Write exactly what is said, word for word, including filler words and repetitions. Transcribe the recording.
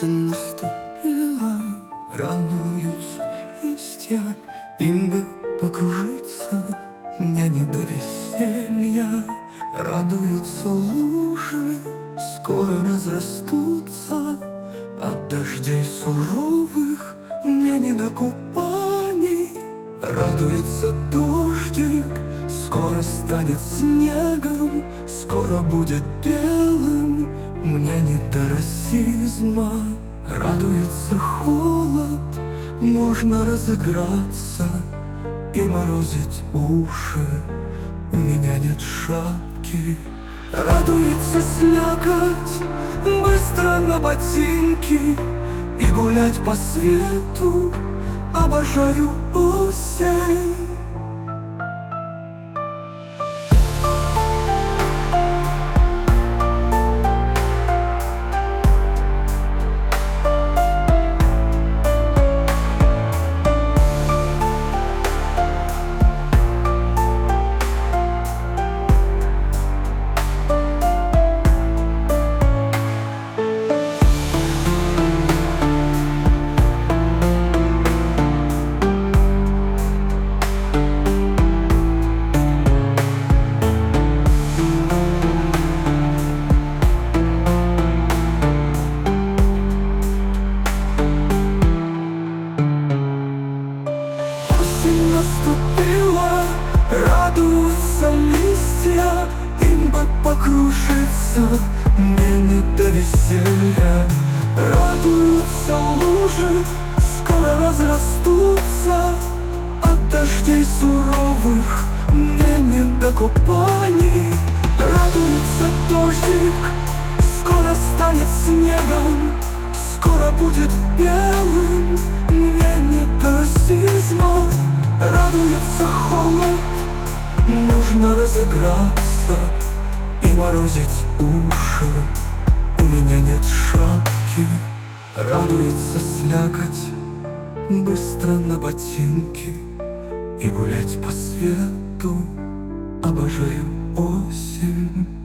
Осень наступила, радуются листья, им бы покружиться, мне не до веселья. Радуются лужи, скоро разрастутся, от дождей суровых мне не до купаний. Радуется дождик, скоро станет снегом, скоро будет белым, мне не до расизма. Радуется холод, можно разыграться и морозить уши, у меня нет шапки. Радуется слякоть, быстро на ботинки и гулять по свету, обожаю осень. Наступила, радуются листья, им бы покружиться, мне не до веселья. Радуются лужи, скоро разрастутся, от дождей суровых мне не до купаний. Радуется дождик, скоро станет снегом, скоро будет белым, мне не до расизма. Радуется холод, нужно разыграться и морозить уши, у меня нет шапки. Радуется слякоть, быстро на ботинки и гулять по свету, обожаю осень.